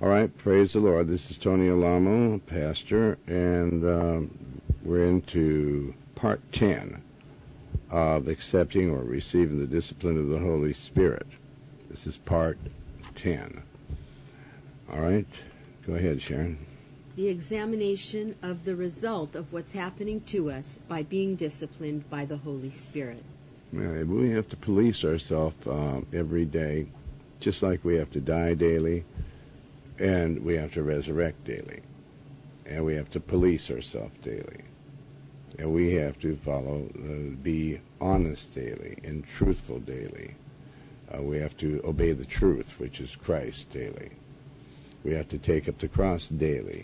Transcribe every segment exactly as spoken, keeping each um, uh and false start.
All right, praise the Lord. This is Tony Alamo, pastor, and um, we're into part ten of accepting or receiving the discipline of the Holy Spirit. This is part ten. All right, go ahead, Sharon. The examination of the result of what's happening to us by being disciplined by the Holy Spirit. Yeah, we have to police ourselves uh, every day, just like we have to die daily. And we have to resurrect daily. And we have to police ourselves daily. And we have to follow, uh, be honest daily and truthful daily. Uh, we have to obey the truth, which is Christ, daily. We have to take up the cross daily.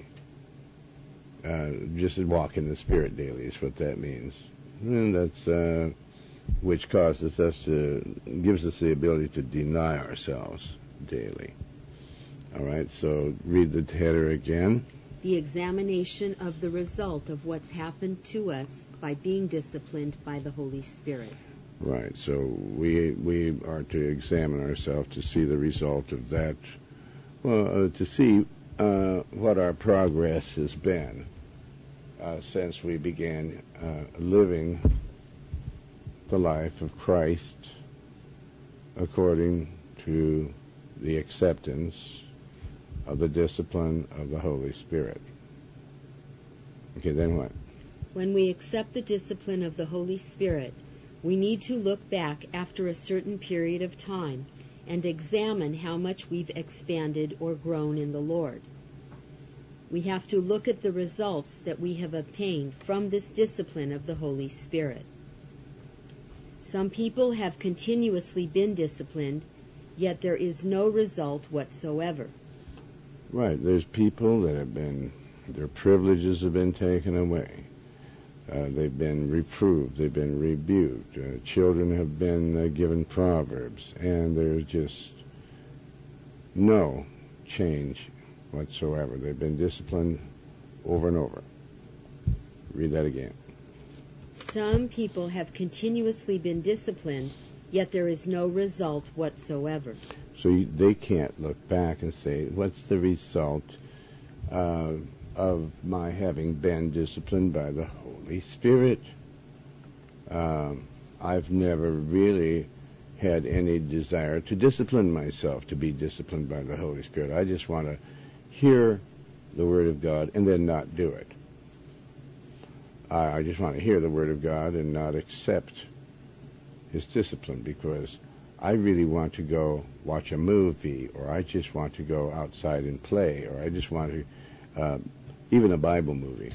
Uh, just walk in the Spirit daily is what that means. And that's, uh, which causes us to, gives us the ability to deny ourselves daily. All right, so read the header again. The examination of the result of what's happened to us by being disciplined by the Holy Spirit. Right, so we we are to examine ourselves to see the result of that, well, uh, to see uh, what our progress has been uh, since we began uh, living the life of Christ according to the acceptance of the discipline of the Holy Spirit. Okay, then what? When we accept the discipline of the Holy Spirit, we need to look back after a certain period of time and examine how much we've expanded or grown in the Lord. We have to look at the results that we have obtained from this discipline of the Holy Spirit. Some people have continuously been disciplined, yet there is no result whatsoever. Right, there's people that have been, their privileges have been taken away. Uh, they've been reproved, they've been rebuked. Uh, children have been uh, given proverbs, and there's just no change whatsoever. They've been disciplined over and over. Read that again. Some people have continuously been disciplined, yet there is no result whatsoever. So you, they can't look back and say, what's the result uh, of my having been disciplined by the Holy Spirit? Um, I've never really had any desire to discipline myself, to be disciplined by the Holy Spirit. I just want to hear the Word of God and then not do it. I, I just want to hear the Word of God and not accept His discipline, because I really want to go watch a movie, or I just want to go outside and play, or I just want to, uh, even a Bible movie.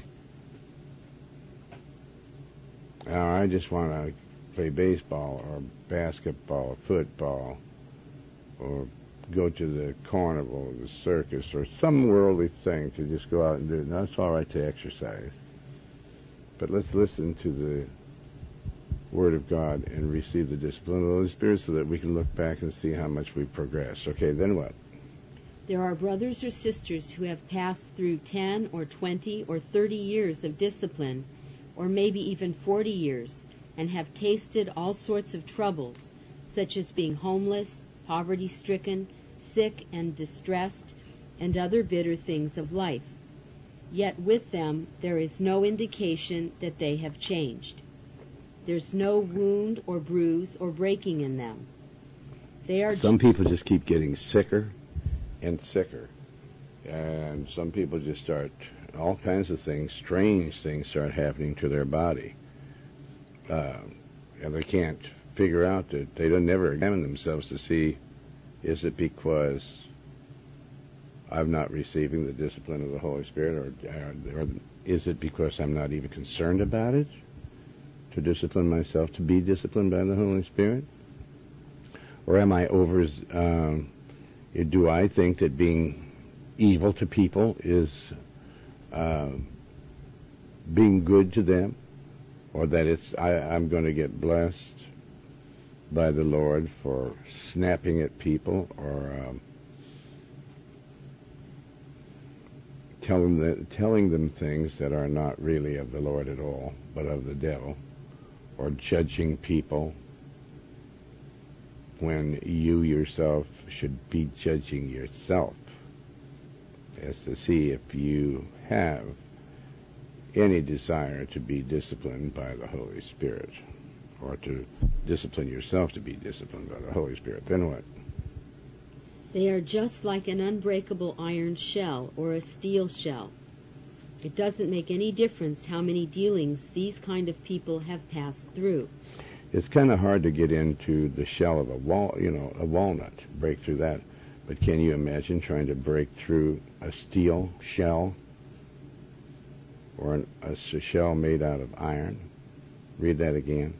Or I just want to play baseball, or basketball, or football, or go to the carnival, the circus, or some worldly thing to just go out and do. Now, it's all right to exercise. But let's listen to the Word of God and receive the discipline of the Holy Spirit so that we can look back and see how much we've progressed. Okay, then what? There are brothers or sisters who have passed through ten or twenty or thirty years of discipline, or maybe even forty years, and have tasted all sorts of troubles, such as being homeless, poverty-stricken, sick and distressed, and other bitter things of life. Yet with them there is no indication that they have changed. There's no wound or bruise or breaking in them. They are Some people just keep getting sicker and sicker. And some people just start, all kinds of things, strange things start happening to their body. Uh, and they can't figure out that they don't never examine themselves to see, is it because I'm not receiving the discipline of the Holy Spirit, or, or, or is it because I'm not even concerned about it? To discipline myself, to be disciplined by the Holy Spirit? Or am I over, um, do I think that being evil to people is uh, being good to them? Or that it's I, I'm going to get blessed by the Lord for snapping at people, or um, telling, the, telling them things that are not really of the Lord at all, but of the devil? Or judging people when you yourself should be judging yourself. as to see if you have any desire to be disciplined by the Holy Spirit, or to discipline yourself to be disciplined by the Holy Spirit. Then what? They are just like an unbreakable iron shell or a steel shell. It doesn't make any difference how many dealings these kind of people have passed through. It's kind of hard to get into the shell of a wall, you know, a walnut, break through that. But can you imagine trying to break through a steel shell, or an, a shell made out of iron? Read that again.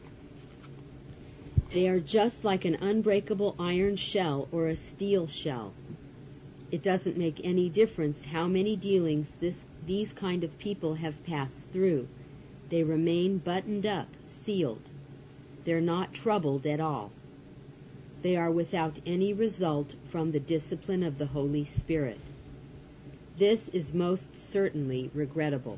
They are just like an unbreakable iron shell or a steel shell. It doesn't make any difference how many dealings this, these kind of people have passed through. They remain buttoned up, sealed. They're not troubled at all. They are without any result from the discipline of the Holy Spirit. This is most certainly regrettable.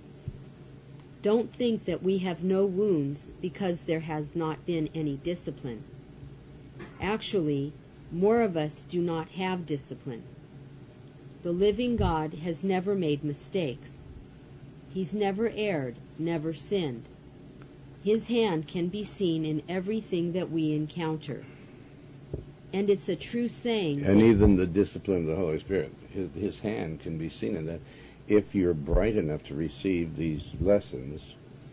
Don't think that we have no wounds because there has not been any discipline. Actually, more of us do not have discipline. The living God has never made mistakes. He's never erred, never sinned. His hand can be seen in everything that we encounter. And it's a true saying. And even the discipline of the Holy Spirit, his, his hand can be seen in that. If you're bright enough to receive these lessons,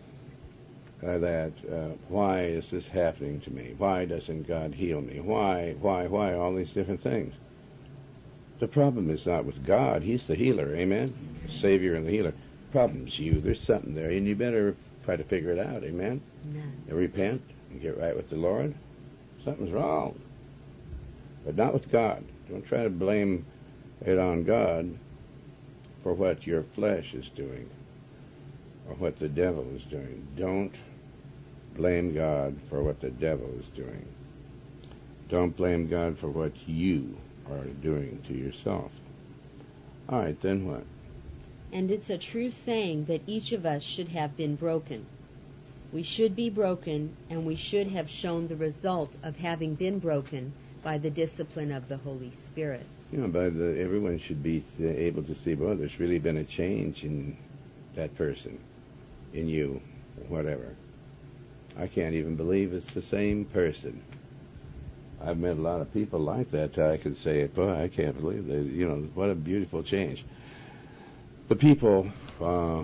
uh, that uh, why is this happening to me? Why doesn't God heal me? Why, why, why, all these different things. The problem is not with God. He's the healer, amen? Savior and the healer. The problem's you. There's something there, and you better try to figure it out, amen? Amen. And repent and get right with the Lord. Something's wrong. But not with God. Don't try to blame it on God for what your flesh is doing or what the devil is doing. Don't blame God for what the devil is doing. Don't blame God for what you are doing to yourself. All right, then what? And it's a true saying that each of us should have been broken. We should be broken, and we should have shown the result of having been broken by the discipline of the Holy Spirit. You know, by the, everyone should be able to see, well, there's really been a change in that person, in you, whatever. I can't even believe it's the same person. I've met a lot of people like that. I can say, boy, I can't believe that. You know, what a beautiful change. The people uh,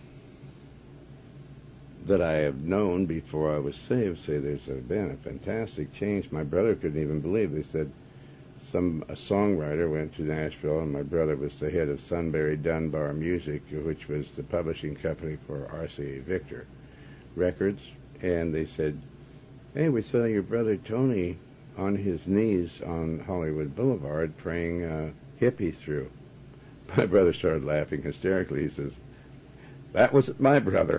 that I have known before I was saved say there's been a fantastic change. My brother couldn't even believe. They said some a songwriter went to Nashville, and my brother was the head of Sunbury Dunbar Music, which was the publishing company for R C A Victor Records, and they said, hey, we saw your brother Tony on his knees on Hollywood Boulevard praying uh, hippie through. My brother started laughing hysterically. He says, that wasn't my brother.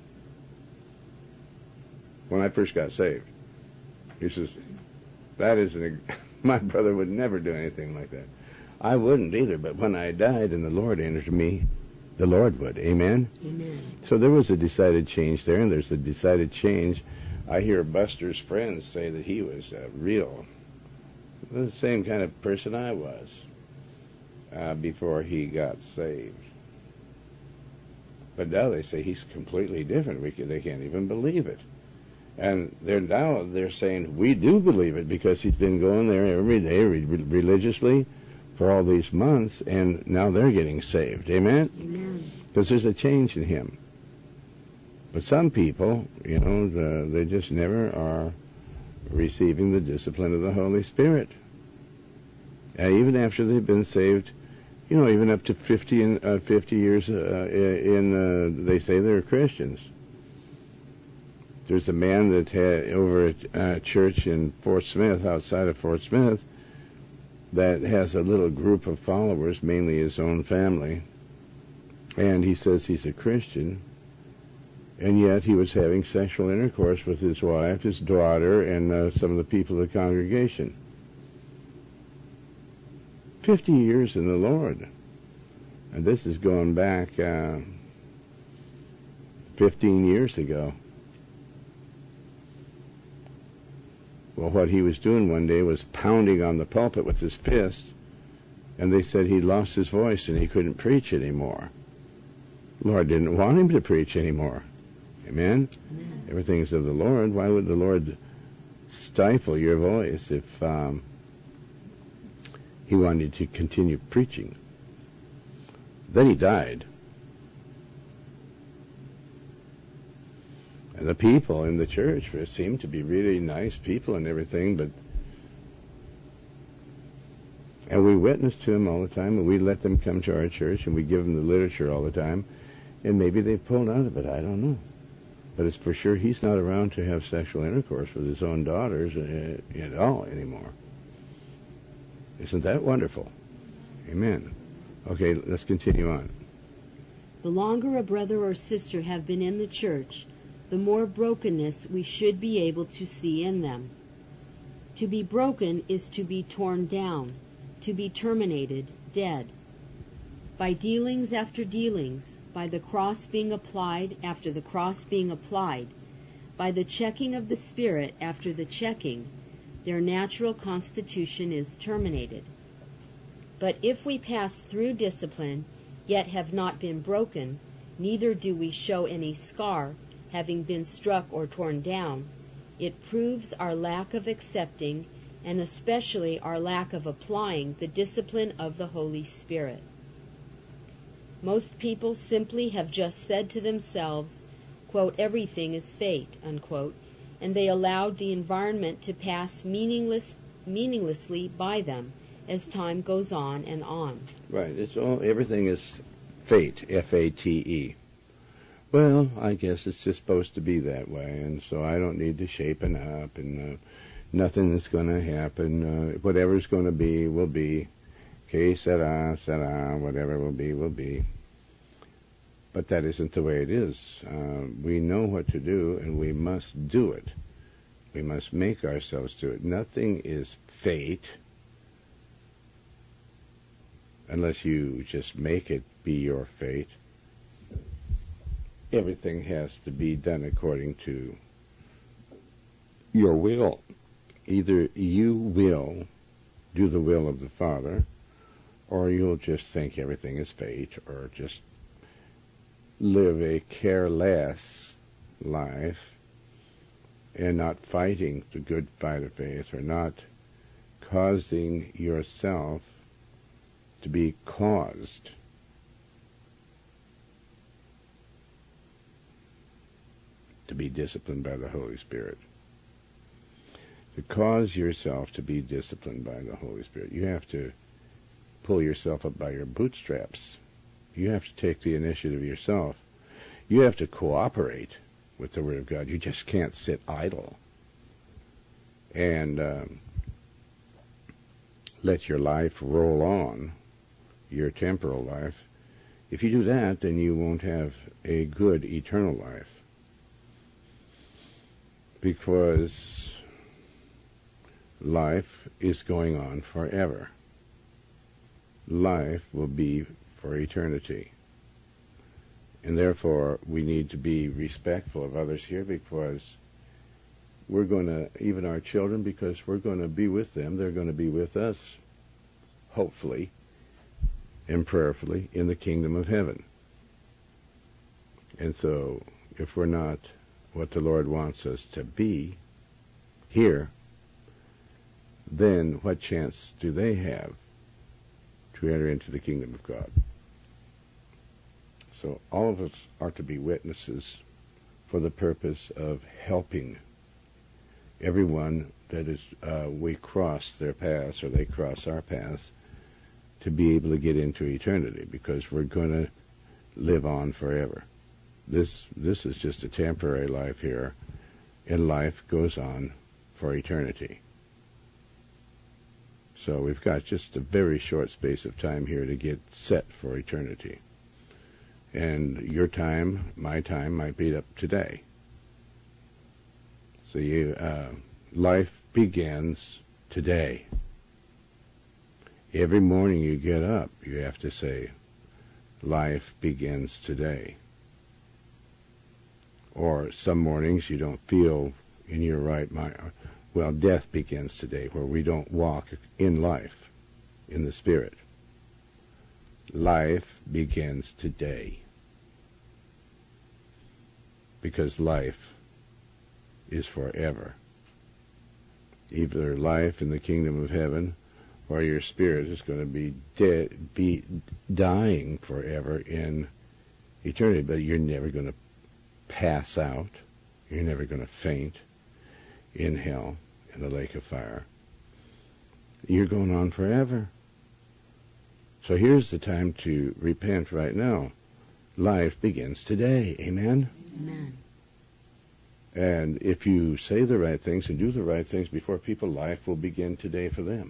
When I first got saved, he says, that isn't, a, my brother would never do anything like that. I wouldn't either, but when I died and the Lord entered me, the Lord would. Amen? Amen. So there was a decided change there, and there's a decided change. I hear Buster's friends say that he was a real, the same kind of person I was uh, before he got saved. But now they say he's completely different. We can, they can't even believe it. And they're now they're saying, we do believe it because he's been going there every day re- religiously for all these months, and now they're getting saved. Amen? Amen. Because there's a change in him. But some people, you know, the, they just never are receiving the discipline of the Holy Spirit. And even after they've been saved, you know, even up to fifty, in, uh, fifty years uh, in, uh, they say they're Christians. There's a man that had over at a church in Fort Smith, outside of Fort Smith, that has a little group of followers, mainly his own family. And he says he's a Christian, and yet he was having sexual intercourse with his wife, his daughter, and uh, some of the people of the congregation. Fifty years in the Lord. And this is going back uh, fifteen years ago. Well, what he was doing one day was pounding on the pulpit with his fist, And they said he lost his voice and he couldn't preach anymore. Lord didn't want him to preach anymore. Amen? Amen. Everything is of the Lord. Why would the Lord stifle your voice if um, he wanted to continue preaching? Then he died. And the people in the church seemed to be really nice people and everything, but and we witnessed to them all the time, and we let them come to our church, and we give them the literature all the time, and maybe they pulled out of it, I don't know. But it's for sure he's not around to have sexual intercourse with his own daughters uh, at all anymore. Isn't that wonderful? Amen. Okay, let's continue on. The longer a brother or sister have been in the church, the more brokenness we should be able to see in them. To be broken is to be torn down, to be terminated, dead. By dealings after dealings, by the cross being applied after the cross being applied, by the checking of the Spirit after the checking, their natural constitution is terminated. But if we pass through discipline, yet have not been broken, neither do we show any scar, having been struck or torn down, it proves our lack of accepting, and especially our lack of applying the discipline of the Holy Spirit. Most people simply have just said to themselves, quote, everything is fate, unquote, and they allowed the environment to pass meaningless, meaninglessly by them as time goes on and on. Right. It's all, everything is fate, F A T E. Well, I guess it's just supposed to be that way, and so I don't need to shapen up, and uh, nothing is going to happen. Uh, whatever's going to be, will be. Que sera, sera, whatever will be, will be. But that isn't the way it is. Uh, we know what to do, and we must do it. We must make ourselves do it. Nothing is fate unless you just make it be your fate. Everything has to be done according to your will. Either you will do the will of the Father, or you'll just think everything is fate, or just live a careless life and not fighting the good fight of faith, or not causing yourself to be caused. To be disciplined by the Holy Spirit. To cause yourself to be disciplined by the Holy Spirit, you have to pull yourself up by your bootstraps. You have to take the initiative yourself. You have to cooperate with the Word of God. You just can't sit idle and um, let your life roll on, your temporal life. If you do that, then you won't have a good eternal life, because life is going on forever. Life will be for eternity. And therefore, we need to be respectful of others here, because we're going to, even our children, because we're going to be with them, they're going to be with us, hopefully and prayerfully, in the kingdom of heaven. And so, if we're not what the Lord wants us to be here, then what chance do they have to enter into the kingdom of God? So all of us are to be witnesses for the purpose of helping everyone that is uh, we cross their paths, or they cross our paths, to be able to get into eternity, because we're going to live on forever. This this is just a temporary life here, and life goes on for eternity. So we've got just a very short space of time here to get set for eternity. And your time, my time, might be up today. So you, uh, life begins today. Every morning you get up, you have to say, life begins today. Or some mornings you don't feel in your right mind. Well, death begins today, where we don't walk in life, in the Spirit. life begins today. Because life is forever. Either life in the kingdom of heaven, or your spirit is going to be dead, be dying forever in eternity. But you're never going to pass out. You're never going to faint in hell, in the lake of fire. You're going on forever. So here's the time to repent right now. Life begins today. Amen? Amen. And if you say the right things and do the right things before people, life will begin today for them.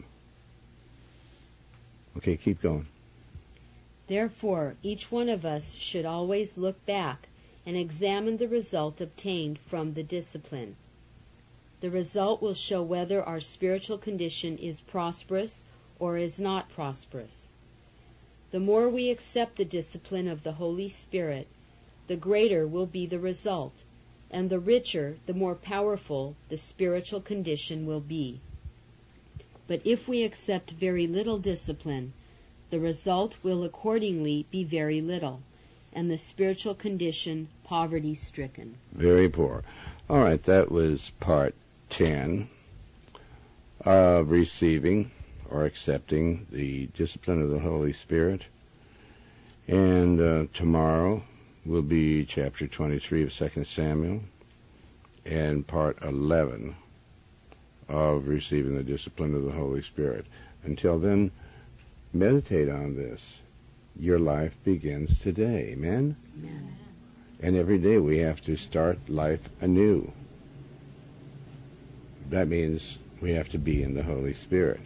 Okay, keep going. Therefore, each one of us should always look back and examine the result obtained from the discipline. The result will show whether our spiritual condition is prosperous or is not prosperous. The more we accept the discipline of the Holy Spirit, the greater will be the result, and the richer, the more powerful the spiritual condition will be. But if we accept very little discipline, the result will accordingly be very little, and the spiritual condition poverty-stricken. Very poor. All right, that was part ten of receiving or accepting the discipline of the Holy Spirit. And uh, tomorrow will be chapter twenty-three of Second Samuel and part eleven of receiving the discipline of the Holy Spirit. Until then, meditate on this. Your life begins today. Amen? Amen. And every day we have to start life anew. That means we have to be in the Holy Spirit.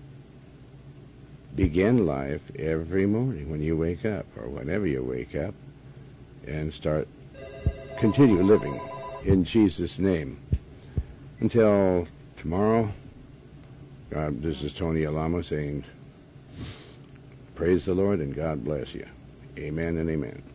Begin life every morning when you wake up, or whenever you wake up, and start, continue living in Jesus' name. Until tomorrow, God, this is Tony Alamo saying, praise the Lord and God bless you. Amen and amen.